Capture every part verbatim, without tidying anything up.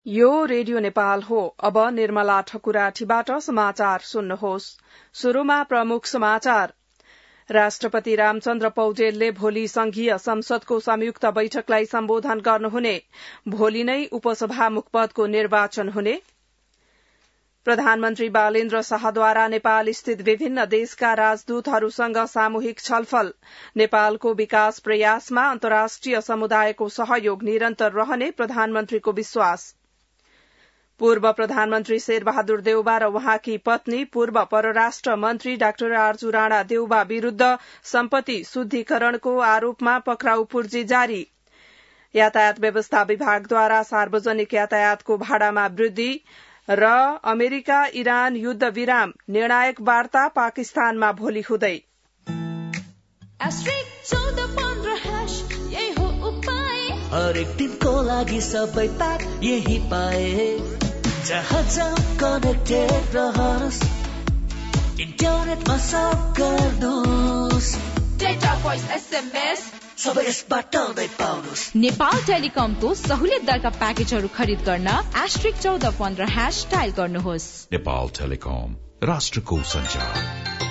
यो रेडियो नेपाल हो। अब निर्मला ठकुराठीबाट समाचार सुन्नुहोस्। शुरूमा प्रमुख समाचार। राष्ट्रपति रामचन्द्र पौडेलले भोलि संघीय संसदको संयुक्त बैठकलाई सम्बोधन गर्नुहुने। भोलि नै उपसभामुख पदको निर्वाचन हुने। प्रधानमन्त्री बालेन्द्र शाहद्वारा नेपाल स्थित विभिन्न देशका राजदूतहरूसँग सामूहिक छलफल। नेपालको विकास प्रयासमा अन्तर्राष्ट्रिय समुदायको सहयोग निरन्तर रहने प्रधानमन्त्रीको विश्वास। पूर्व प्रधानमन्त्री शेरबहादुर देउबा र उहाँकी पत्नी पूर्व परराष्ट्र मन्त्री डाक्टर आर्जू राणा देउबा विरूद्ध सम्पत्ति शुद्धिकरणको आरोपमा पक्राउ पूर्जी जारी। यातायात व्यवस्था विभागद्वारा सार्वजनिक यातायातको भाडामा वृद्धि र अमेरिका इरान युद्ध विराम निर्णायक वार्ता पाकिस्तानमा भोलि हुँदै। हरेक दिनको लागि सबै पाठ यही पाए जहाँ जाऊ कनेक्टेड रहनुहोस् इन्टरनेटमा सब गर्नुहोस् डेटा भोइस एसएमएस सबै यसबाट नै पाउनुहोस्। नेपाल टेलिकमको सहुलियत दरका प्याकेजहरू खरिद गर्न एस्ट्रिक चौध पन्ध्र ह्याश डायल गर्नुहोस्। नेपाल टेलिकम, राष्ट्रको सञ्चार।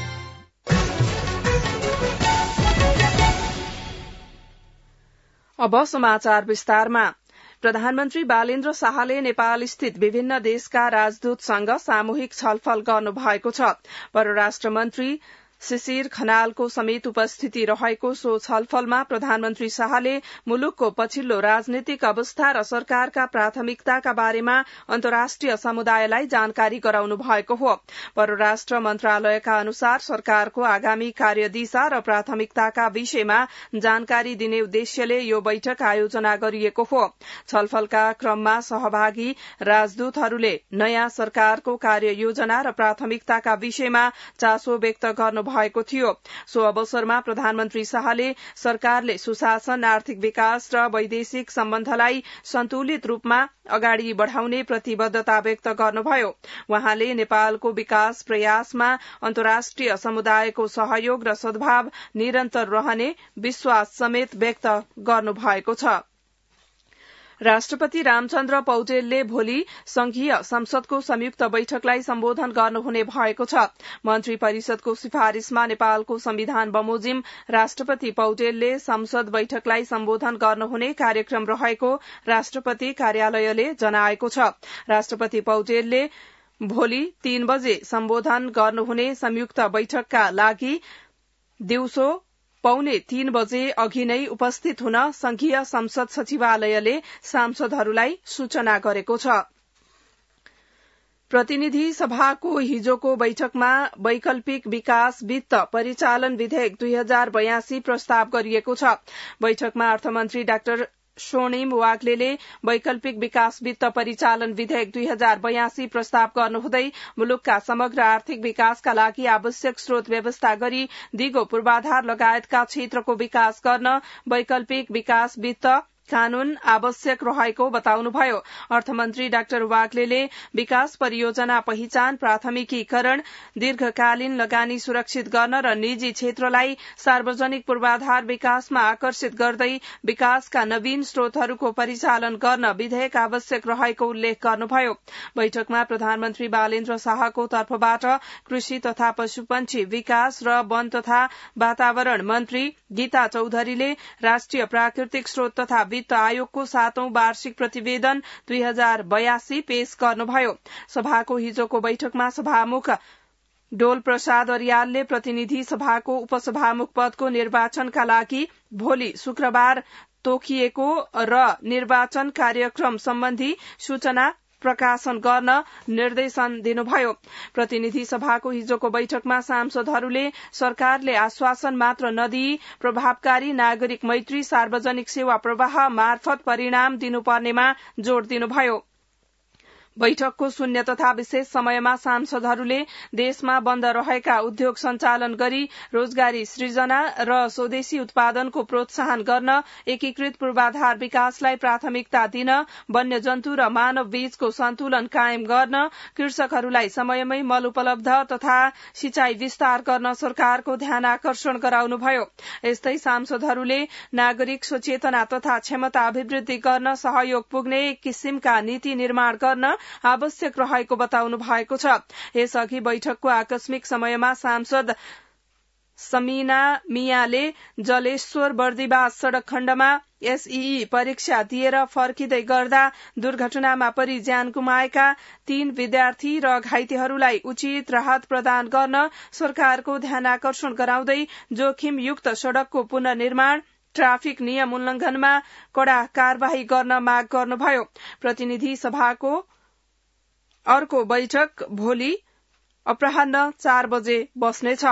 अब समाचार विस्तारमा। प्रधानमन्त्री बालेन्द्र शाहले नेपाल स्थित विभिन्न देशका राजदूतसँग सामूहिक छलफल गर्नु भएको छ। परराष्ट्र मन्त्री शिशिर खनालको समेत उपस्थिति रहेको सो छलफलमा प्रधानमन्त्री शाहले मुलुकको पछिल्लो राजनीतिक अवस्था र सरकारका प्राथमिकताका बारेमा अन्तर्राष्ट्रिय समुदायलाई जानकारी गराउनु भएको हो। परराष्ट्र मन्त्रालयका अनुसार सरकारको आगामी कार्यदिशा र प्राथमिकताका विषयमा जानकारी दिने उद्देश्यले यो बैठक आयोजना गरिएको हो। छलफलका क्रममा सहभागी राजदूतहरूले नयाँ सरकारको कार्ययोजना र प्राथमिकताका विषयमा चासो व्यक्त गर्नु भएको थियो। सो अवसरमा प्रधानमन्त्री शाहले सरकारले सुशासन, आर्थिक विकास र वैदेशिक सम्बन्धलाई सन्तुलित रूपमा अगाडि बढ़ाउने प्रतिबद्धता व्यक्त गर्नुभयो। वहाँले नेपालको विकास प्रयासमा अन्तर्राष्ट्रिय समुदायको सहयोग र सद्भाव निरन्तर रहने विश्वास समेत व्यक्त गर्नुभएको छ। राष्ट्रपति रामचन्द्र पौडेलले भोलि संघीय संसदको संयुक्त बैठकलाई सम्बोधन गर्नुहुने भएको छ। मन्त्री परिषदको सिफारिशमा नेपालको संविधान बमोजिम राष्ट्रपति पौडेलले संसद बैठकलाई सम्बोधन गर्नुहुने कार्यक्रम रहेको राष्ट्रपति कार्यालयले जनाएको छ। राष्ट्रपति पौडेलले भोलि तीन बजे सम्बोधन गर्नुहुने संयुक्त बैठकका लागि दिउँसो पौने तीन बजे अघि नै उपस्थित हुन संघीय संसद सचिवालयले सांसदहरूलाई सूचना गरेको छ। प्रतिनिधि सभाको हिजोको बैठकमा वैकल्पिक विकास वित्त परिचालन विधेयक दुई हजार बयासी प्रस्ताव गरिएको छ। बैठकमा अर्थमन्त्री डाक्टर स्वर्णिम वाग्लेले वैकल्पिक विकास वित्त परिचालन विधेयक दुई हजार बयासी प्रस्ताव गर्नुहुँदै मुलुकका समग्र आर्थिक विकासका लागि आवश्यक स्रोत व्यवस्था गरी दिगो पूर्वाधार लगायतका क्षेत्रको विकास गर्न वैकल्पिक विकास वित्त कानून आवश्यक रहेको बताउनुभयो। अर्थमन्त्री डाक्टर वाग्लेले विकास परियोजना पहिचान, प्राथमिकीकरण, दीर्घकालीन लगानी सुरक्षित गर्न र निजी क्षेत्रलाई सार्वजनिक पूर्वाधार विकासमा आकर्षित गर्दै विकासका नवीन स्रोतहरूको परिचालन गर्न विधेयक आवश्यक रहेको उल्लेख गर्नुभयो। बैठकमा प्रधानमन्त्री बालेन्द्र शाहको तर्फबाट कृषि तथा पशुपन्छी विकास र वन तथा वातावरण मन्त्री गीता चौधरीले राष्ट्रिय प्राकृतिक स्रोत तथा वित्त आयोगको सातौं वार्षिक प्रतिवेदन दुई हजार बयासी पेश गर्नुभयो। सभाको हिजोको बैठकमा सभामुख डोल प्रसाद अर्यालले प्रतिनिधि सभाको उपसभामुख पदको निर्वाचनका लागि भोलि शुक्रबार तोकिएको र निर्वाचन कार्यक्रम सम्बन्धी सूचना प्रकाशन गर्न निर्देशन दिनुभयो। प्रतिनिधि सभाको हिजोको बैठकमा सांसदहरूले सरकारले आश्वासन मात्र नदिई प्रभावकारी नागरिक मैत्री सार्वजनिक सेवा प्रवाह मार्फत परिणाम दिनुपर्नेमा जोड़ दिनुभयो। बैठकको शून्य तथा विशेष समयमा सांसदहरूले देशमा बन्द रहेका उद्योग सञ्चालन गरी रोजगारी सृजना र स्वदेशी उत्पादनको प्रोत्साहन गर्न एकीकृत पूर्वाधार विकासलाई प्राथमिकता दिन वन्यजन्तु र मानव बीचको सन्तुलन कायम गर्न कृषकहरूलाई समयमै मल उपलब्ध तथा सिंचाई विस्तार गर्न सरकारको ध्यानाकर्षण गराउनुभयो। यस्तै सांसदहरूले नागरिक सचेतना तथा क्षमता अभिवृद्धि गर्न सहयोग पुग्ने एक किसिमका नीति निर्माण गर्न आवश्यक रहेको बताउनु भएको छ। यसअघि बैठकको आकस्मिक समयमा सांसद समीना मियाले जलेश्वर बर्दिवास सड़क खण्डमा एसईई परीक्षा दिएर फर्किँदै गर्दा दुर्घटनामा परि ज्यान गुमाएका तीन विद्यार्थी र घाइतेहरूलाई उचित राहत प्रदान गर्न सरकारको ध्यानाकर्षण गराउँदै जोखिमयुक्त सड़कको पुनर्निर्माण ट्राफिक नियम उल्लंघनमा कड़ा कार्यवाही गर्न माग गर्नुभयो। प्रतिनिधि सभाको अर्को बैठक भोलि अपराह्न चार बजे बस्नेछ।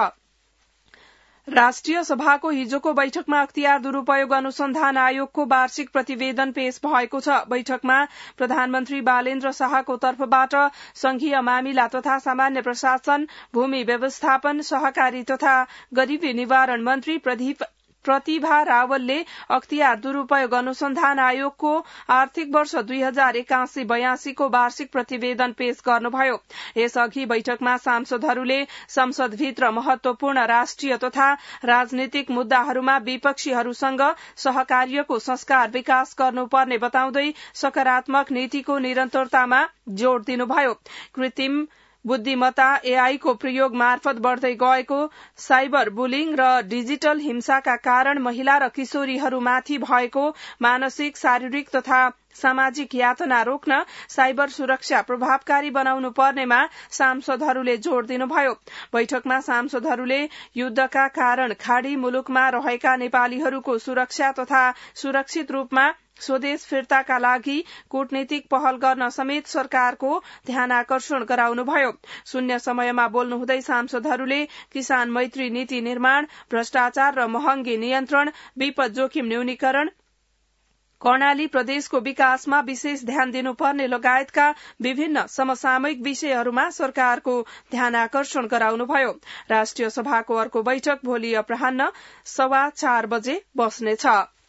राष्ट्रिय सभाको हिजोको बैठकमा अख्तियार दुरूपयोग अनुसन्धान आयोगको वार्षिक प्रतिवेदन पेश भएको छ। बैठकमा प्रधानमन्त्री बालेन्द्र शाहको तर्फबाट संघीय मामिला तथा सामान्य प्रशासन, भूमि व्यवस्थापन, सहकारी तथा गरीबी निवारण मन्त्री प्रतिभा रावलले अख्तियार दुरूपयोग अनुसन्धान आयोगको आर्थिक वर्ष दुई हजार एकासी बयासीको वार्षिक प्रतिवेदन पेश गर्नुभयो। यसअघि बैठकमा सांसदहरूले संसदभित्र महत्वपूर्ण राष्ट्रिय तथा राजनीतिक मुद्दाहरूमा विपक्षीहरूसँग सहकार्यको संस्कार विकास गर्नुपर्ने बताउँदै सकारात्मक नीतिको निरन्तरतामा जोड़ दिनुभयो। कृत्रिम बुद्धिमत्ता एआई को प्रयोग मार्फत बढ़दै गएको साइबर बुलिङ र डिजिटल हिंसाका कारण महिला र किशोरीहरूमाथि भएको मानसिक, शारीरिक तथा सामाजिक यातना रोक्न साइबर सुरक्षा प्रभावकारी बनाउनु पर्नेमा सांसदहरूले जोड़ दिनुभयो। बैठकमा सांसदहरूले युद्धका कारण खाड़ी मुलुकमा रहेका नेपालीहरूको सुरक्षा तथा सुरक्षित रूपमा स्वदेश फिर्ताका लागि कूटनीतिक पहल गर्न समेत सरकारको ध्यानाकर्षण गराउनुभयो। शून्य समयमा बोल्नुहुँदै सांसदहरूले किसान मैत्री नीति निर्माण, भ्रष्टाचार र महँगी नियन्त्रण, विपद जोखिम न्यूनीकरण, कर्णाली प्रदेशको विकासमा विशेष ध्यान दिनुपर्ने लगायतका विभिन्न समसामयिक विषयहरूमा सरकारको ध्यानाकर्षण गराउनुभयो। राष्ट्रिय सभाको अर्को बैठक भोलि अपराह्न सवा चार बजे बस्नेछ।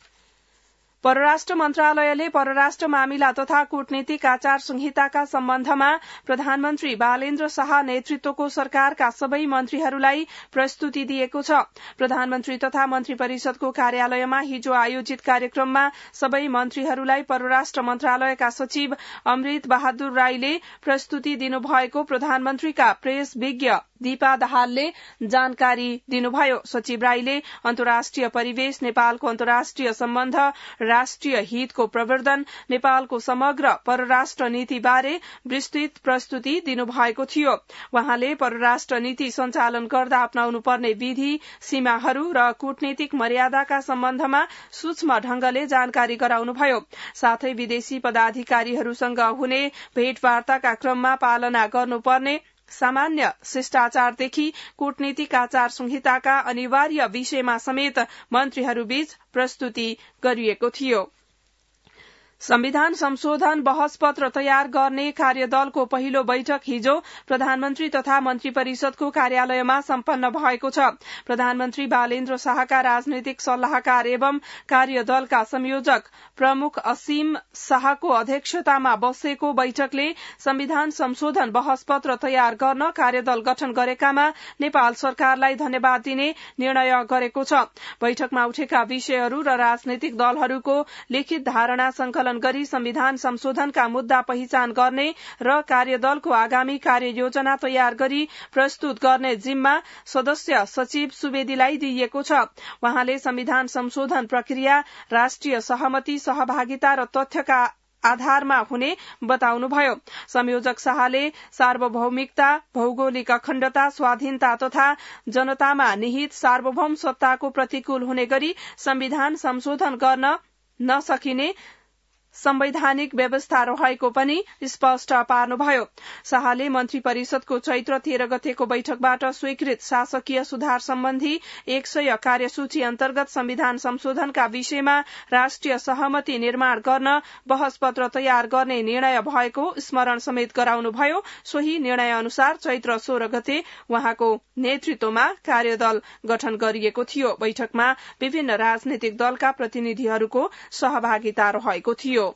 परराष्ट्र मन्त्रालयले परराष्ट्र मामिला तथा कूटनीतिक आचार संहिताका सम्बन्धमा प्रधानमन्त्री बालेन्द्र शाह नेतृत्वको सरकारका सबै मन्त्रीहरूलाई प्रस्तुति दिएको छ। प्रधानमन्त्री तथा मन्त्री परिषदको कार्यालयमा हिजो आयोजित कार्यक्रममा सबै मन्त्रीहरूलाई परराष्ट्र मन्त्रालयका सचिव अमृत बहादुर राईले प्रस्तुति दिनुभएको प्रधानमन्त्रीका प्रेस विज्ञ दीपा दाहालले जानकारी दिनुभयो। सचिव राईले अन्तर्राष्ट्रिय परिवेश, नेपालको अन्तर्राष्ट्रिय सम्बन्ध, राष्ट्रिय हितको प्रवर्धन, नेपालको समग्र परराष्ट्र नीति बारे विस्तृत प्रस्तुति दिनुभएको थियो। वहाँले परराष्ट्र नीति सञ्चालन गर्दा अपनाउनु पर्ने विधि, सीमाहरू र कूटनीतिक मर्यादाका सम्बन्धमा सूक्ष्म ढंगले जानकारी गराउनुभयो। साथै विदेशी पदाधिकारीहरूसँग हुने भेटवार्ताका क्रममा पालना गर्नुपर्ने सामान्य शिष्टाचारदेखि कूटनीतिक आचार संहिताका अनिवार्य विषयमा समेत मन्त्रीहरूबीच प्रस्तुति गरिएको थियो। संविधान संशोधन बहस पत्र तयार गर्ने कार्यदलको पहिलो बैठक हिजो प्रधानमन्त्री तथा मन्त्री परिषदको कार्यालयमा सम्पन्न भएको छ। प्रधानमन्त्री बालेन्द्र शाहका राजनैतिक सल्लाहकार एवं कार्यदलका संयोजक प्रमुख असीम शाहको अध्यक्षतामा बसेको बैठकले संविधान संशोधन बहस पत्र तयार गर्न कार्यदल गठन गरेकामा नेपाल सरकारलाई धन्यवाद दिने निर्णय गरेको छ। बैठकमा उठेका विषयहरू र राजनैतिक दलहरूको लिखित धारणा संकलन गरी संविधान संशोधनका मुद्दा पहिचान गर्ने र कार्यदलको आगामी कार्ययोजना तयार गरी प्रस्तुत गर्ने जिम्मा सदस्य सचिव सुवेदीलाई दिइएको छ। वहाँले संविधान संशोधन प्रक्रिया राष्ट्रिय सहमति, सहभागिता र तथ्यका आधारमा हुने बताउनुभयो। संयोजक शाहले सार्वभौमिकता, भौगोलिक अखण्डता, स्वाधीनता तथा जनतामा निहित सार्वभौम सत्ताको प्रतिकूल हुने गरी संविधान संशोधन गर्न नसकिने संवैधानिक व्यवस्था रहेको पनि स्पष्ट पार्नुभयो। शाहले मन्त्री परिषदको चैत्र तेह्र गतेको बैठकबाट स्वीकृत शासकीय सुधार सम्बन्धी एक सय कार्यसूची अन्तर्गत संविधान संशोधनका विषयमा राष्ट्रिय सहमति निर्माण गर्न बहस पत्र तयार गर्ने निर्णय भएको स्मरण समेत गराउनुभयो। सोही निर्णय अनुसार चैत्र सोह्र गते उहाँको नेतृत्वमा कार्यदल गठन गरिएको थियो। बैठकमा विभिन्न राजनैतिक दलका प्रतिनिधिहरूको सहभागिता रहेको थियो।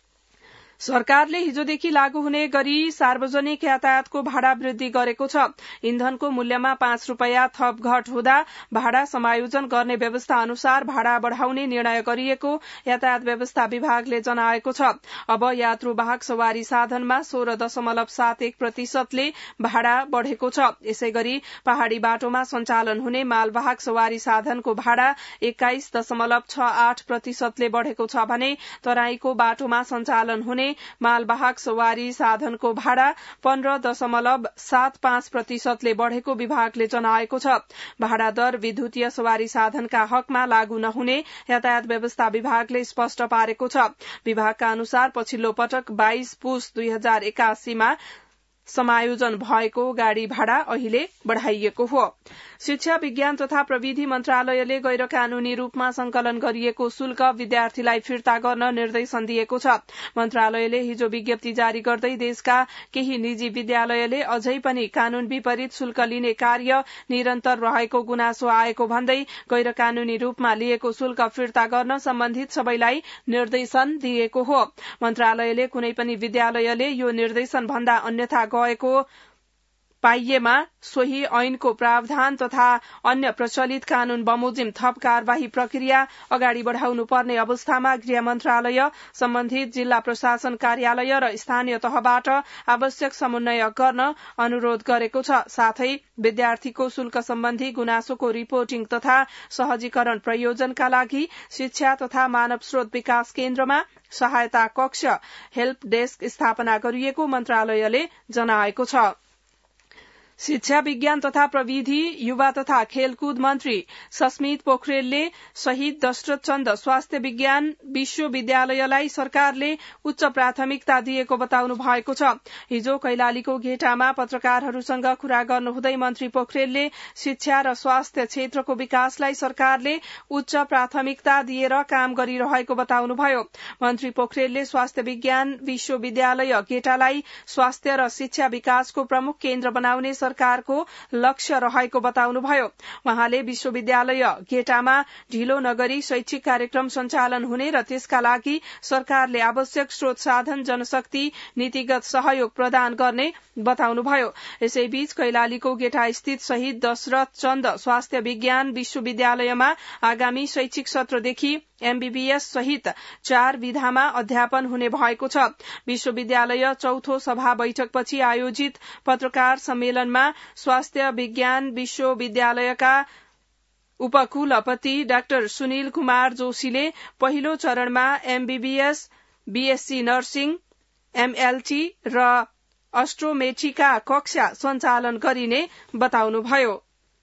सरकारले हिजोदेखि लागू हुने गरी सार्वजनिक यातायातको भाडा वृद्धि गरेको छ। इन्धनको मूल्यमा पाँच रूपियाँ थप घट हुँदा भाडा समायोजन गर्ने व्यवस्था अनुसार भाडा बढ़ाउने निर्णय गरिएको यातायात व्यवस्था विभागले जनाएको छ। अब यात्रुवाहक सवारी साधनमा सोह्र दशमलव सात एक प्रतिशतले भाडा बढ़ेको छ। यसै गरी पहाड़ी बाटोमा सञ्चालन हुने मालवाहक सवारी साधनको भाडा एक्काइस दशमलव छ आठ प्रतिशतले बढ़ेको छ भने तराईको बाटोमा सञ्चालन हुने मालवाहक सवारी साधनको भाडा पन्ध्र दशमलव सात पाँच प्रतिशतले बढ़ेको विभागले जनाएको छ। भाडा दर विद्युतीय सवारी साधनका हकमा लागू नहुने यातायात व्यवस्था विभागले स्पष्ट पारेको छ। विभागका अनुसार पछिल्लो पटक बाइस पुस दुई हजार एकासीमा समायोजन भएको गाड़ी भाडा अहिले बढ़ाइएको हो। शिक्षा विज्ञान तथा प्रविधि मन्त्रालयले गैर कानूनी रूपमा संकलन गरिएको शुल्क विद्यार्थीलाई फिर्ता गर्न निर्देशन दिएको छ। मन्त्रालयले हिजो विज्ञप्ति जारी गर्दै देशका केही निजी विद्यालयले अझै पनि कानून विपरीत शुल्क लिने कार्य निरन्तर रहेको गुनासो आएको भन्दै गैर कानूनी रूपमा लिएको शुल्क फिर्ता गर्न सम्बन्धित सबैलाई निर्देशन दिएको हो। मन्त्रालयले कुनै पनि विद्यालयले यो निर्देशन भन्दा अन्यथा गएको पाइएमा सोही ऐनको प्रावधान तथा अन्य प्रचलित कानून बमोजिम थप कार्यवाही प्रक्रिया अगाडि बढ़ाउनु पर्ने अवस्थामा गृह मन्त्रालय सम्बन्धित जिल्ला प्रशासन कार्यालय र स्थानीय तहबाट आवश्यक समन्वय गर्न अनुरोध गरेको छ। साथै विद्यार्थीको शुल्क सम्बन्धी गुनासोको रिपोर्टिङ तथा सहजीकरण प्रयोजनका लागि शिक्षा तथा मानव स्रोत विकास केन्द्रमा सहायता कक्ष हेल्प डेस्क स्थापना गरिएको मन्त्रालयले जनाएको छ। शिक्षा विज्ञान तथा प्रविधि युवा तथा खेलकुद मन्त्री सस्मित पोखरेलले शहीद दशरथ चन्द स्वास्थ्य विज्ञान विश्वविद्यालयलाई सरकारले उच्च प्राथमिकता दिएको बताउनु भएको छ। हिजो कैलालीको घेटामा पत्रकारहरूसँग कुरा गर्नुहुँदै मन्त्री पोखरेलले शिक्षा र स्वास्थ्य क्षेत्रको विकासलाई सरकारले उच्च प्राथमिकता दिएर काम गरिरहेको बताउनुभयो। मन्त्री पोखरेलले स्वास्थ्य विज्ञान विश्वविद्यालय गेटालाई स्वास्थ्य र शिक्षा विकासको प्रमुख केन्द्र बनाउने सरकारको लक्ष्य रहेको बताउनुभयो। उहाँले विश्वविद्यालय गेटामा ढिलो नगरी शैक्षिक कार्यक्रम सञ्चालन हुने र त्यसका लागि सरकारले आवश्यक स्रोत साधन जनशक्ति नीतिगत सहयोग प्रदान गर्ने बताउनुभयो। यसैबीच कैलालीको गेटा स्थित शहीद दशरथ चन्द स्वास्थ्य विज्ञान विश्वविद्यालयमा आगामी शैक्षिक सत्रदेखि एमबीबीएस सहित चार विधामा अध्यापन हुने भएको छ। विश्वविद्यालय चौथो सभा बैठकपछि आयोजित पत्रकार सम्मेलनमा स्वास्थ्य विज्ञान विश्वविद्यालयका उपकुलपति डाक्टर सुनिल कुमार जोशीले पहिलो चरणमा एमबीबीएस, बीएससी नर्सिङ, एमएलटी र अस्ट्रोमेट्रीका कक्षा सञ्चालन गरिने बताउनुभयो।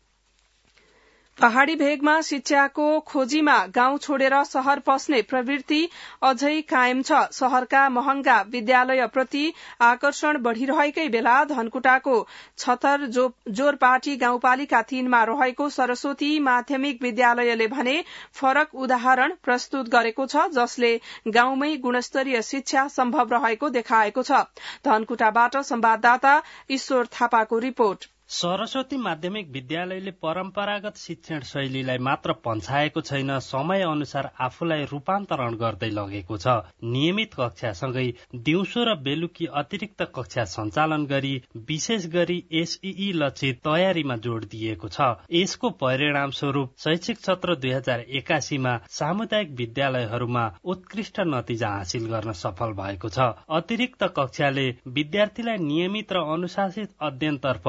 पहाड़ी भेगमा शिक्षाको खोजीमा गाउँ छोडेर शहर पस्ने प्रवृत्ति अझै कायम छ। शहरका महँगा विद्यालयप्रति आकर्षण बढ़िरहेकै बेला धनकुटाको छतर जोरपाटी गाउँपालिका तीनमा रहेको सरस्वती माध्यमिक विद्यालयले भने फरक उदाहरण प्रस्तुत गरेको छ, जसले गाउँमै गुणस्तरीय शिक्षा सम्भव रहेको देखाएको छ। धनकुटाबाट संवाददाता ईश्वर थापाको रिपोर्ट। सरस्वती माध्यमिक विद्यालयले परम्परागत शिक्षण शैलीलाई मात्र पन्छाएको छैन, समय अनुसार आफूलाई रूपान्तरण गर्दै लगेको छ। नियमित कक्षासँगै दिउँसो र बेलुकी अतिरिक्त कक्षा सञ्चालन गरी विशेष गरी एसईई लक्षित तयारीमा जोड़ दिएको छ। यसको परिणाम स्वरूप शैक्षिक सत्र दुई हजार एकासीमा सामुदायिक विद्यालयहरूमा उत्कृष्ट नतिजा हासिल गर्न सफल भएको छ। अतिरिक्त कक्षाले विद्यार्थीलाई नियमित र अनुशासित अध्ययनतर्फ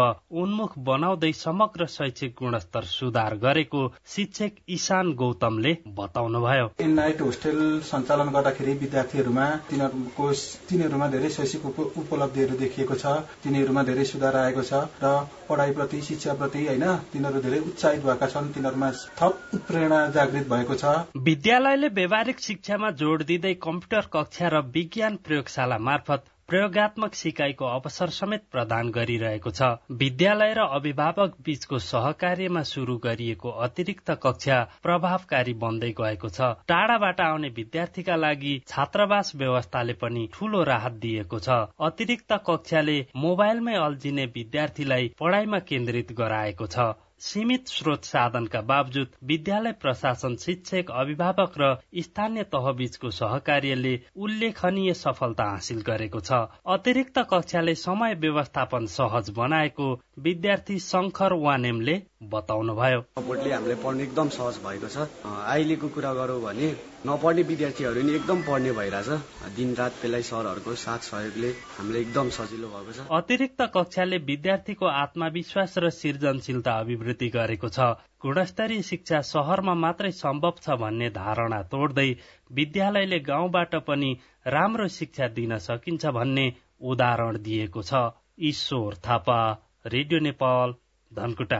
उन्मुख बनाउँदै समग्र शैक्षिक गुणस्तर सुधार गरेको शिक्षक ईशान गौतमले बताउनुभयो। नाइट होस्टेल सञ्चालन गर्दाखेरि विद्यार्थीहरूमा तिनीहरूको तिनीहरूमा धेरै शैक्षिक उपलब्धिहरू देखिएको छ, तिनीहरूमा धेरै सुधार आएको छ र पढाइप्रति शिक्षाप्रति होइन तिनीहरू धेरै उत्साहित भएका छन्, तिनीहरूमा थप उत्प्रेरणा जागृत भएको छ। विद्यालयले व्यावहारिक शिक्षामा जोड दिँदै कम्प्युटर कक्षा र विज्ञान प्रयोगशाला मार्फत प्रयोगात्मक सिकाइको अवसर समेत प्रदान गरिरहेको छ। विद्यालय र अभिभावक बीचको सहकार्यमा शुरू गरिएको अतिरिक्त कक्षा प्रभावकारी बन्दै गएको छ। टाढाबाट आउने विद्यार्थीका लागि छात्रावास व्यवस्थाले पनि ठूलो राहत दिएको छ। अतिरिक्त कक्षाले मोबाइलमै अल्झिने विद्यार्थीलाई पढाइमा केन्द्रित गराएको छ। सीमित स्रोत साधनका बावजुद विद्यालय प्रशासन, शिक्षक, अभिभावक र स्थानीय तहबीचको सहकार्यले उल्लेखनीय सफलता हासिल गरेको छ। अतिरिक्त कक्षाले समय व्यवस्थापन सहज बनाएको विद्यार्थी शंकर वानेमले बताउनुभयो। बोर्डले हामीले पढ्नु एकदम सहज भएको छ। अहिलेको कुरा गरौँ भने नपढ्ने विद्यार्थीहरू नि एकदम पढ्ने भइरहेछ। दिन रात बेलै सरहरूको साथ सहयोगले हामीले एकदम सजिलो भएको छ। अतिरिक्त कक्षाले विद्यार्थीको आत्मविश्वास र सृजनशीलता अभिवृद्धि गरेको छ। गुणस्तरीय शिक्षा शहरमा मात्रै सम्भव छ भन्ने धारणा तोड्दै विद्यालयले गाउँबाट पनि राम्रो शिक्षा दिन सकिन्छ भन्ने उदाहरण दिएको छ। ईश्वर थापा, रेडियो नेपाल, धनकुटा।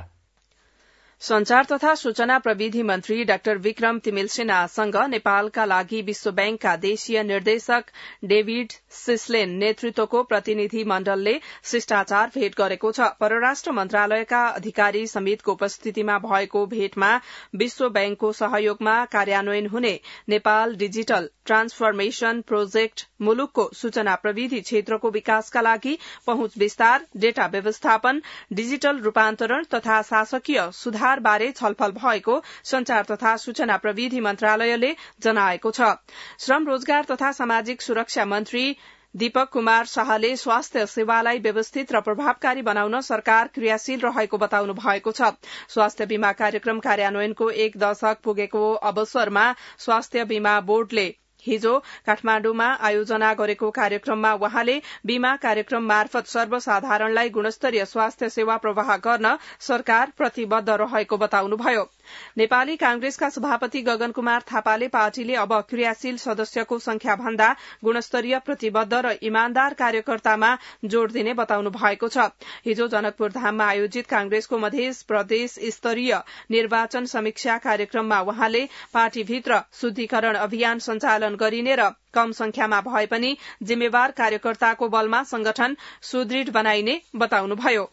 संचार तथा सूचना प्रविधि मन्त्री डाक्टर विक्रम तिमिल सिन्हासँग नेपालका लागि विश्व बैंकका देशीय निर्देशक डेभिड सिस्लेन नेतृत्वको प्रतिनिधि मण्डलले शिष्टाचार भेट गरेको छ। परराष्ट्र मन्त्रालयका अधिकारी समेतको उपस्थितिमा भएको भेटमा विश्व बैंकको सहयोगमा कार्यान्वयन हुने नेपाल डिजिटल ट्रान्सफर्मेशन प्रोजेक्ट, मुलुकको सूचना प्रविधि क्षेत्रको विकासका लागि पहुँच विस्तार, डेटा व्यवस्थापन, डिजिटल रूपान्तरण तथा शासकीय सुधार बारे छलफल भएको संचार तथा सूचना प्रविधि मन्त्रालयले जनाएको छ। श्रम, रोजगार तथा सामाजिक सुरक्षा मन्त्री दीपक कुमार शाहले स्वास्थ्य सेवालाई व्यवस्थित र प्रभावकारी बनाउन सरकार क्रियाशील रहेको बताउनु भएको छ। स्वास्थ्य बीमा कार्यक्रम कार्यान्वयनको एक दशक पुगेको अवसरमा स्वास्थ्य बीमा बोर्डले हिजो काठमाण्डुमा आयोजना गरेको कार्यक्रममा वहाँले बीमा कार्यक्रम मार्फत सर्वसाधारणलाई गुणस्तरीय स्वास्थ्य सेवा प्रवाह गर्न सरकार प्रतिबद्ध रहेको बताउनुभयो। नेपाली कांग्रेसका सभापति गगन कुमार थापाले पार्टीले अब क्रियाशील सदस्यको संख्या भन्दा गुणस्तरीय, प्रतिबद्ध र इमान्दार कार्यकर्तामा जोड़ दिने बताउनु भएको छ। हिजो जनकपुर धाममा आयोजित कांग्रेसको मध्य प्रदेश स्तरीय निर्वाचन समीक्षा कार्यक्रममा वहाँले पार्टीभित्र शुद्धिकरण अभियान सञ्चालन गरिने र कम संख्यामा भए पनि जिम्मेवार कार्यकर्ताको बलमा संगठन सुदृढ़ बनाइने बताउनुभयो।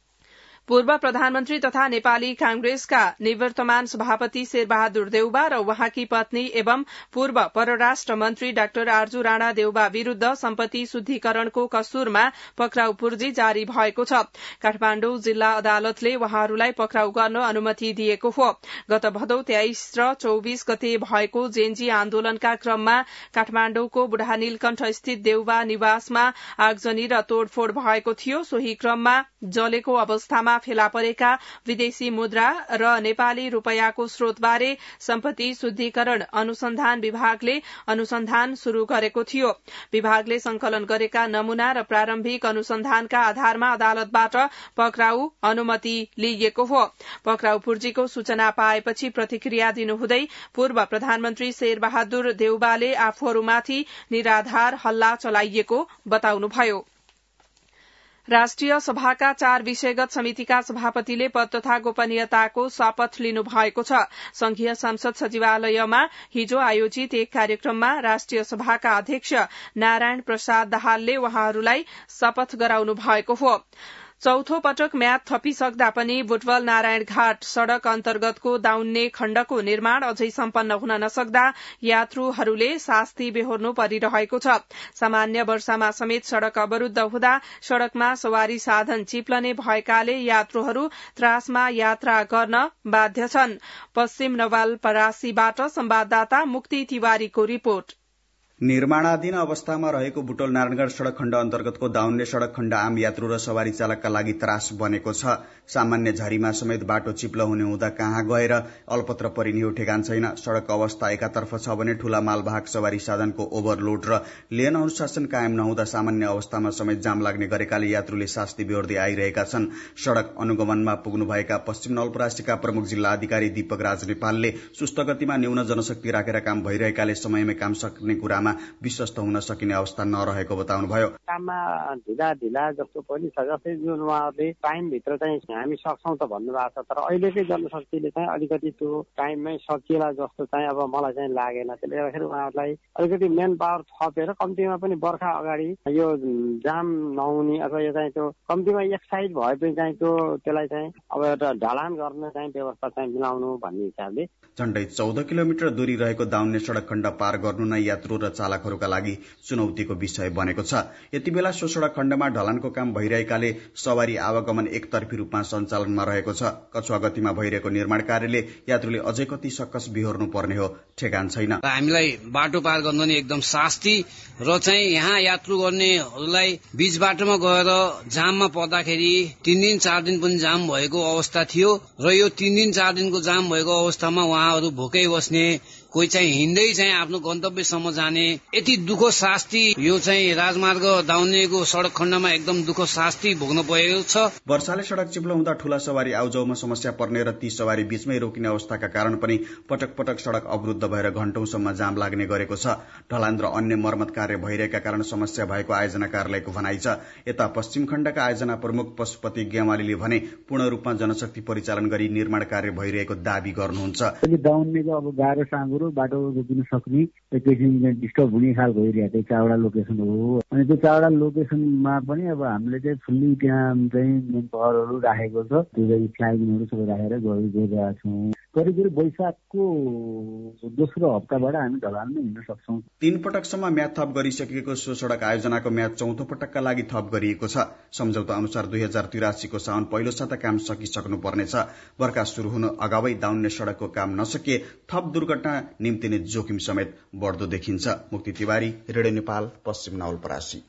पूर्व प्रधानमन्त्री तथा नेपाली कांग्रेसका निवर्तमान सभापति शेरबहादुर देउबा र उहाँकी पत्नी एवं पूर्व परराष्ट्र मन्त्री डाक्टर आर्जू राणा देउबा विरूद्ध सम्पत्ति शुद्धिकरणको कसुरमा पक्राउ पूर्जी जारी भएको छ। काठमाण्डु जिल्ला अदालतले उहाँहरूलाई पक्राउ गर्न अनुमति दिएको हो। गत भदौ तेइस र चौविस गते भएको जेन्जी आन्दोलनका क्रममा काठमाण्डुको बुढा नीलकण्ठ स्थित देउबा निवासमा आगजनी र तोड़फोड़ भएको थियो। सोही क्रममा जलेको अवस्थामा फेला परेका विदेशी मुद्रा र नेपाली रूपैयाँको स्रोतबारे सम्पत्ति शुद्धिकरण अनुसन्धान विभागले अनुसन्धान शुरू गरेको थियो। विभागले संकलन गरेका नमूना र प्रारम्भिक अनुसन्धानका आधारमा अदालतबाट पक्राउ अनुमति लिइएको हो। पक्राउ पूर्जीको सूचना पाएपछि प्रतिक्रिया दिनुहुँदै पूर्व प्रधानमन्त्री शेरबहादुर देउबाले आफूहरूमाथि निराधार हल्ला चलाइएको बताउनुभयो। राष्ट्रिय सभाका चार विषयगत समितिका सभापतिले पद तथा गोपनीयताको शपथ लिनु भएको छ। संघीय संसद सचिवालयमा हिजो आयोजित एक कार्यक्रममा राष्ट्रिय सभाका अध्यक्ष नारायण प्रसाद दाहालले उहाँहरूलाई शपथ गराउनु भएको हो। चौथो पटक म्याद थपिसक्दा पनि बुटवल नारायण घाट सड़क अन्तर्गतको दाउन्ने खण्डको निर्माण अझै सम्पन्न हुन नसक्दा यात्रुहरूले शास्ति बेहोर्नु परिरहेको छ। सामान्य वर्षामा समेत सड़क अवरूद्ध हुँदा सड़कमा सवारी साधन चिप्लने भएकाले यात्रुहरू त्रासमा यात्रा गर्न बाध्य छन्। पश्चिम नवलपरासीबाट संवाददाता मुक्ति तिवारीको रिपोर्ट। निर्माणाधीन अवस्थामा रहेको बुटोल नारायणगढ़ सड़क खण्ड अन्तर्गतको दाउन्ने सड़क खण्ड आम यात्रु र सवारी चालकका लागि त्रास बनेको छ। सामान्य झरीमा समेत बाटो चिप्लो हुने हुँदा कहाँ गएर अल्पत्र परिने हो ठेगान छैन। सड़कको अवस्था एकातर्फ छ भने ठूला मालवाहक सवारी साधनको ओभरलोड र लेन अनुशासन कायम नहुँदा सामान्य अवस्थामा समेत जाम लाग्ने गरेकाले यात्रुले शास्ति बेहोर्दै आइरहेका छन्। सड़क अनुगमनमा पुग्नुभएका पश्चिम नवलपरासीका प्रमुख जिल्ला अधिकारी दीपक राज नेपालले सुस्त गतिमा न्यून जनशक्ति राखेर काम भइरहेकाले समयमै काम सक्ने कुरामा विश्वस्त हुन सकिने अवस्था नरहेको बताउनुभयो। काममा ढिला ढिला जस्तो पनि छ, जस्तै जुन उहाँहरूले टाइमभित्र चाहिँ हामी सक्छौँ त भन्नुभएको छ, तर अहिलेकै जनशक्तिले चाहिँ अलिकति त्यो टाइममै सकिएला जस्तो चाहिँ अब मलाई चाहिँ लागेन। त्यसले गर्दाखेरि उहाँहरूलाई अलिकति मेन पावर थपेर कम्तीमा पनि बर्खा अगाडि यो जाम नहुने अथवा यो चाहिँ त्यो कम्तीमा एक साइड भए पनि चाहिँ त्यो त्यसलाई चाहिँ अब एउटा ढलान गर्न चाहिँ व्यवस्था चाहिँ मिलाउनु भन्ने हिसाबले झण्डै चौध किलोमिटर दूरी रहेको दाउन्ने सड़क खण्ड पार गर्नु नै यात्रु र चालकहरूका लागि चुनौतीको विषय बनेको छ। यति बेला सो सड़क खण्डमा ढलानको काम भइरहेकाले सवारी आवागमन एकतर्फी रूपमा सञ्चालनमा रहेको छ। कछुवा गतिमा भइरहेको निर्माण कार्यले यात्रुले अझै कति सक्कस बिहोर्नु पर्ने हो ठेगान छैन। हामीलाई बाटो पार गर्नु नि एकदम शास्ति र चाहिँ यहाँ यात्रु गर्नेहरूलाई बीच बाटोमा गएर जाममा पर्दाखेरि तीन दिन चार दिन पनि जाम भएको अवस्था थियो र यो तीन दिन चार दिनको जाम भएको अवस्थामा उहाँहरू भोकै बस्ने, कोही चाहिँ हिँड्दै चाहिँ आफ्नो गन्तव्यसम्म जाने, यति दुःख शास्ति यो चाहिँ राजमार्ग दाउन्नेको सड़क खण्डमा एकदम दुःख शास्ति भोग्न परेको छ। वर्षाले सड़क चिप्लो हुँदा ठूला सवारी आउजाउमा समस्या पर्ने र ती सवारी बीचमै रोकिने अवस्थाका कारण पनि पटक पटक सड़क अवरुद्ध भएर घण्टौंसम्म जाम लाग्ने गरेको छ। ढलान र अन्य मर्मत कार्य भइरहेका कारण समस्या भएको आयोजना कार्यालयको भनाइ छ। यता पश्चिम खण्डका आयोजना प्रमुख पशुपति गेवालीले भने पूर्ण रूपमा जनशक्ति परिचालन गरी निर्माण कार्य भइरहेको दावी गर्नुहुन्छ। दाउन्नेको अब गाह्रो साँगुरो बाटो रोकिन सक्ने एकैछिन डिस्टर्ब हुने खालको एरिया चाहिँ चावडा लोकेसन हो। अनि त्यो चावडा लोकेसनमा पनि अब हामीले चाहिँ फुल्ली त्यहाँ चाहिँ मेन पावरहरू राखेको छ, त्यो चाहिँ फ्लाइङहरू सबै राखेर गइरहेका छौँ। करिब करिब वैशाखको दोस्रो हप्ताबाट हामी ढलानमा हिँड्न सक्छौँ। तीन पटकसम्म म्याद थप गरिसकेको सो सड़क आयोजनाको म्याद चौथो पटकका लागि थप गरिएको छ। सम्झौता अनुसार दुई हजार तिरासीको साउन पहिलो साता काम सकिसक्नु पर्नेछ। बर्खा शुरू हुनु अगावै दाउन्ने सड़कको काम नसके थप दुर्घटना निम्तिने जोखिम समेत बढ्दो देखिन्छ। मुक्ति तिवारी, रेडियो नेपाल, पश्चिम नवलपरासी।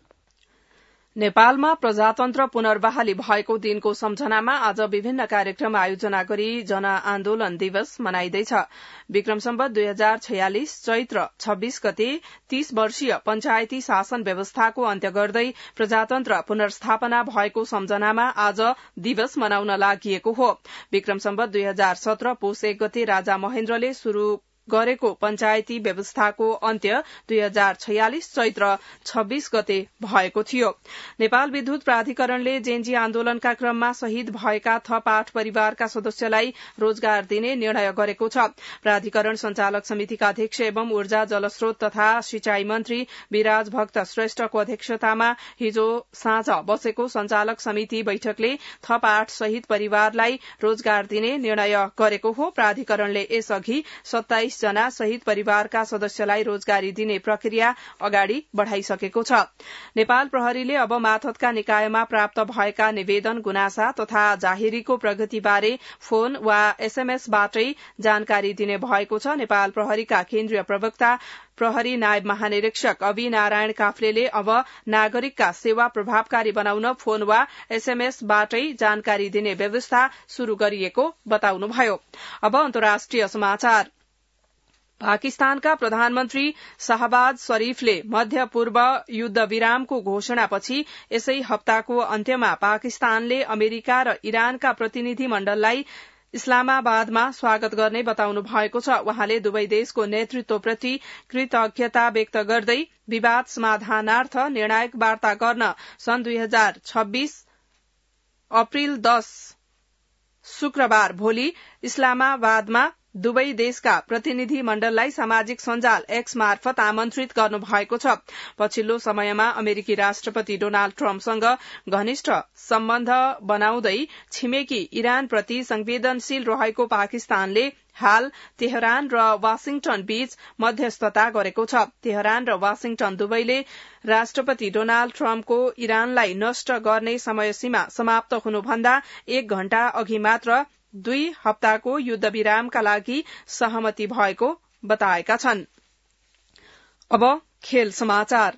नेपालमा प्रजातन्त्र पुनर्बहाली भएको दिनको सम्झनामा आज विभिन्न कार्यक्रम आयोजना गरी जनआन्दोलन दिवस मनाइँदैछ। विक्रम सम्वत दुई हजार छयालिस चैत्र छब्बीस गते तीस वर्षीय पञ्चायती शासन व्यवस्थाको अन्त्य गर्दै प्रजातन्त्र पुनर्स्थापना भएको सम्झनामा आज दिवस मनाउन लागि हो। विक्रम सम्वत दुई हजार सत्र पौष एक गते राजा महेन्द्रले शुरू गरेको पञ्चायती व्यवस्थाको अन्त्य दुई हजार छयालिस चैत्र छब्बीस गते भएको थियो। नेपाल विद्युत प्राधिकरणले जेएनजी आन्दोलनका क्रममा शहीद भएका थप आठ परिवारका सदस्यलाई रोजगार दिने निर्णय गरेको छ। प्राधिकरण संचालक समितिका अध्यक्ष एवं ऊर्जा जलस्रोत तथा सिंचाई मन्त्री विराज भक्त श्रेष्ठको अध्यक्षतामा हिजो साँझ बसेको संचालक समिति बैठकले थप आठ शहीद परिवारलाई रोजगार दिने निर्णय गरेको हो। प्राधिकरणले यसअघि सत्ताइस जना शहीद परिवारका सदस्यलाई रोजगारी दिने प्रक्रिया अगाडि बढ़ाइसकेको छ। नेपाल प्रहरीले अब माथतका निकायमा प्राप्त भएका निवेदन, गुनासा तथा जाहेरीको प्रगतिबारे फोन वा एसएमएसबाटै जानकारी दिने भएको छ। नेपाल प्रहरीका केन्द्रीय प्रवक्ता प्रहरी नायब महानिरीक्षक अवि नारायण काफ्लेले अब नागरिकका सेवा प्रभावकारी बनाउन फोन वा एसएमएसबाटै जानकारी दिने व्यवस्था शुरू गरिएको बताउनुभयो। अब अन्तर्राष्ट्रिय समाचार। पाकिस्तानका प्रधानमन्त्री शाहबाज शरीफले मध्य पूर्व युद्ध विरामको घोषणापछि यसै हप्ताको अन्त्यमा पाकिस्तानले अमेरिका र इरानका प्रतिनिधि मण्डललाई इस्लामाबादमा स्वागत गर्ने बताउनु भएको छ। वहाँले दुवै देशको नेतृत्वप्रति कृतज्ञता व्यक्त गर्दै विवाद समाधानार्थ निर्णायक वार्ता गर्न सन् दुई हजार छब्बीस अप्रिल दश शुक्रबार भोलि इस्लामाबादमा दुवै देशका प्रतिनिधि मण्डललाई सामाजिक सञ्जाल एक्स मार्फत आमन्त्रित गर्नु भएको छ। पछिल्लो समयमा अमेरिकी राष्ट्रपति डोनाल्ड ट्रम्पसँग घनिष्ठ सम्बन्ध बनाउँदै छिमेकी इरानप्रति संवेदनशील रहेको पाकिस्तानले हाल तेहरान र वाशिंगटन बीच मध्यस्थता गरेको छ। तेहरान र वाशिंगटन दुवैले राष्ट्रपति डोनाल्ड ट्रम्पको इरानलाई नष्ट गर्ने समय सीमा समाप्त हुनुभन्दा एक घण्टा अघि मात्र दुई हप्ताको युद्ध विरामका लागि सहमति भएको बताएका छन्। अब खेल समाचार।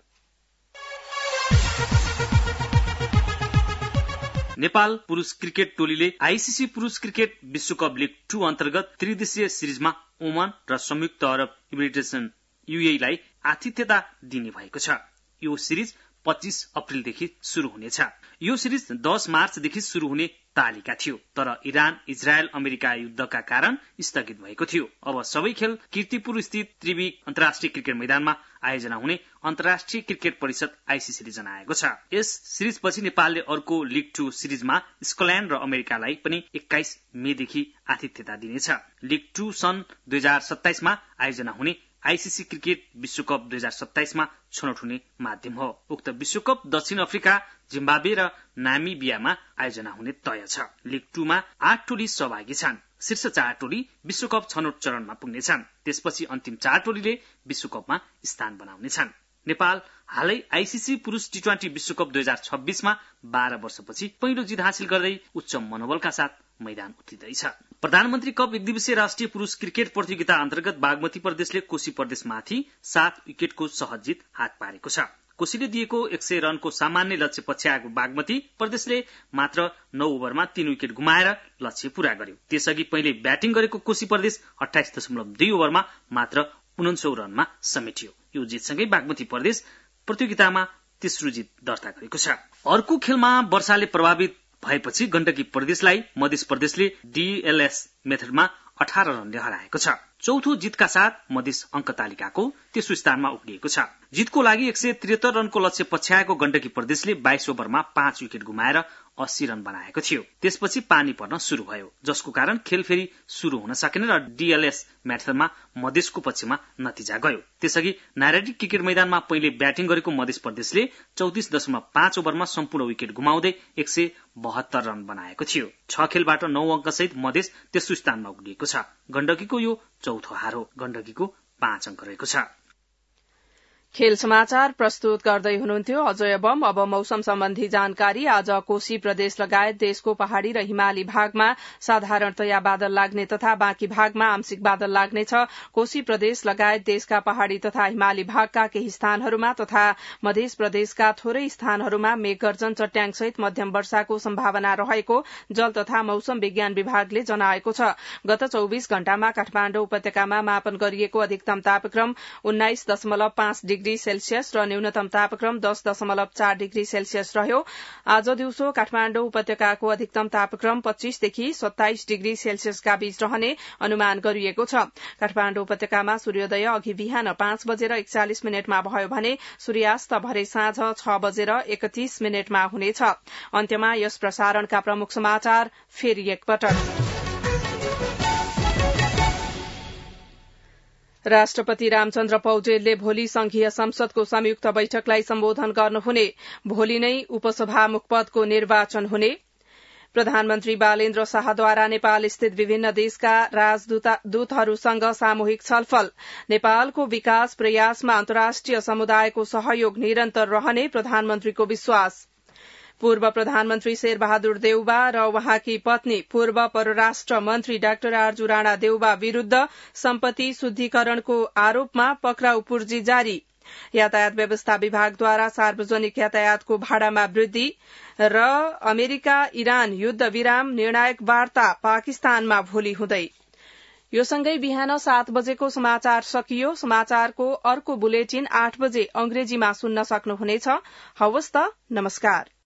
नेपाल पुरुष क्रिकेट टोलीले आईसीसी पुरुष क्रिकेट विश्वकप लीग टू अन्तर्गत त्रिदेशीय सिरिजमा ओमान र संयुक्त अरब इमिरेट्स यूएई लाई आतिथ्यता दिने भएको छ। यो सिरिज पच्चीस अप्रेलदेखि शुरू हुनेछ। यो सिरिज दस मार्चदेखि शुरू हुने तालिका थियो, तर इरान इजरायल अमेरिका युद्धका कारण स्थगित भएको थियो। अब सबै खेल कीर्तिपुर स्थित त्रिवी अन्तर्राष्ट्रिय क्रिकेट मैदानमा आयोजना हुने अन्तर्राष्ट्रिय क्रिकेट परिषद आईसीसीले जनाएको छ। यस सिरिजपछि नेपालले अर्को लीग टू सिरिजमा स्कटल्याण्ड र अमेरिकालाई पनि एक्काइस मेदेखि आतिथ्यता दिनेछ। लीग टू सन् दुई हजार सत्ताइसमा आयोजना हुने आईसीसी क्रिकेट विश्वकप दुई हजार सत्ताइसमा छनौट हुने माध्यम हो। उक्त विश्वकप दक्षिण अफ्रिका, जिम्बाब्वे र नामिबियामा आयोजना हुने तय छ। लीग टूमा आठ टोली सहभागी छन्। शीर्ष चार टोली विश्वकप छनौट चरणमा पुग्नेछन्। त्यसपछि अन्तिम चार टोलीले विश्वकपमा स्थान बनाउनेछन्। नेपाल हालै आईसीसी पुरुष टी ट्वेन्टी विश्वकप दुई हजार छब्बीसमा बाह्र वर्षपछि पहिलो जित हासिल गर्दै उच्च मनोबलका साथ मैदान उत्रिँदैछ। प्रधानमन्त्री कप एक दिवसीय राष्ट्रिय पुरुष क्रिकेट प्रतियोगिता अन्तर्गत बागमती प्रदेशले कोशी प्रदेशमाथि सात विकेटको सहज जित हात पारेको छ। कोशीले दिएको एक सय रनको सामान्य लक्ष्य पछ्याएको बागमती प्रदेशले मात्र नौ ओभरमा तीन विकेट गुमाएर लक्ष्य पूरा गर्यो। त्यसअघि पहिले ब्याटिङ गरेको कोशी प्रदेश अठाइस दशमलव दुई ओभरमा मात्र उनन्सौ रनमा समेटियो। यो जितसँगै बागमती प्रदेश प्रतियोगितामा तेस्रो जित दर्ता गरेको छ। अर्को खेलमा वर्षाले प्रभावित भएपछि गण्डकी प्रदेशलाई मध्य प्रदेशले डीएलएस मेथडमा अठार रनले हराएको छ। चौथो जितका साथ मध्य अंक तालिकाको तेस्रो स्थानमा उक्लिएको छ। जितको लागि एक सय त्रिहत्तर रनको लक्ष्य पछ्याएको गण्डकी प्रदेशले बाइस ओभरमा पाँच विकेट गुमाएर अस्सी रन बनाएको थियो। त्यसपछि पानी पर्न शुरू भयो, जसको कारण खेल फेरि शुरू हुन सकेन र डीएलएस म्याथडमा मधेसको पक्षमा नतिजा गयो। त्यसअघि नारायणी क्रिकेट मैदानमा पहिले ब्याटिङ गरेको मध्य प्रदेशले चौतिस दशमलव पाँच ओभरमा सम्पूर्ण विकेट गुमाउँदै एक सय बहत्तर रन बनाएको थियो। छ खेलबाट नौ अङ्कसहित मधेस तेस्रो स्थानमा उक्लिएको छ। गण्डकीको यो चौथो हार हो। गण्डकीको पाँच अङ्क रहेको छ। खेल समाचार प्रस्तुत गर्दै हुनुहुन्थ्यो अजय बम। अब मौसम सम्बन्धी जानकारी। आज कोशी प्रदेश लगायत देशको पहाड़ी र हिमाली भागमा साधारणतया बादल लाग्ने तथा बाँकी भागमा आंशिक बादल लाग्नेछ। कोशी प्रदेश लगायत देशका पहाड़ी तथा हिमाली भागका केही स्थानहरूमा तथा मध्य प्रदेशका थोरै स्थानहरूमा मेघगर्जन चट्याङसहित मध्यम वर्षाको सम्भावना रहेको जल तथा मौसम विज्ञान विभागले जनाएको छ। गत चौविस घण्टामा काठमाडौँ उपत्यकामा मापन गरिएको अधिकतम तापक्रम उन्नाइस दशमलव पाँच डिग्री डिग्री सेल्सियस र न्यूनतम तापक्रम दस दशमलव चार डिग्री सेल्सियस रह्यो। आज दिउँसो काठमाडौँ उपत्यकाको अधिकतम तापक्रम पच्चीसदेखि सत्ताइस डिग्री सेल्सियसका बीच रहने अनुमान गरिएको छ। काठमाडौँ उपत्यकामा सूर्योदय अघि बिहान पाँच बजेर एकचालिस मिनटमा भयो भने सूर्यास्त भरे साँझ छ बजेर एकतीस मिनटमा हुनेछ। अन्त्यमा यस प्रसारणका प्रमुख समाचार फेरि एकपटक। राष्ट्रपति रामचन्द्र पौडेलले भोलि संघीय संसदको संयुक्त बैठकलाई सम्बोधन गर्नुहुने। भोलि नै उपसभामुख पदको निर्वाचन हुने। प्रधानमन्त्री बालेन्द्र शाहद्वारा नेपाल स्थित विभिन्न देशका राजदूतहरूसँग सामूहिक छलफल। नेपालको विकास प्रयासमा अन्तर्राष्ट्रिय समुदायको सहयोग निरन्तर रहने प्रधानमन्त्रीको विश्वास। पूर्व प्रधानमन्त्री शेरबहादुर देउबा र उहाँकी पत्नी पूर्व परराष्ट्र मन्त्री डाक्टर आरजू राणा देउबा विरूद्ध सम्पत्ति शुद्धिकरणको आरोपमा पक्राउ पूर्जी जारी। यातायात व्यवस्था विभागद्वारा सार्वजनिक यातायातको भाडामा वृद्धि र अमेरिका इरान युद्ध विराम निर्णायक वार्ता पाकिस्तानमा भोलि हुँदै। यो सँगै बिहान सात बजेको समाचार सकियो। समाचारको अर्को बुलेटिन आठ बजे अंग्रेजीमा सुन्न सक्नुहुनेछ। हवस् त, नमस्कार।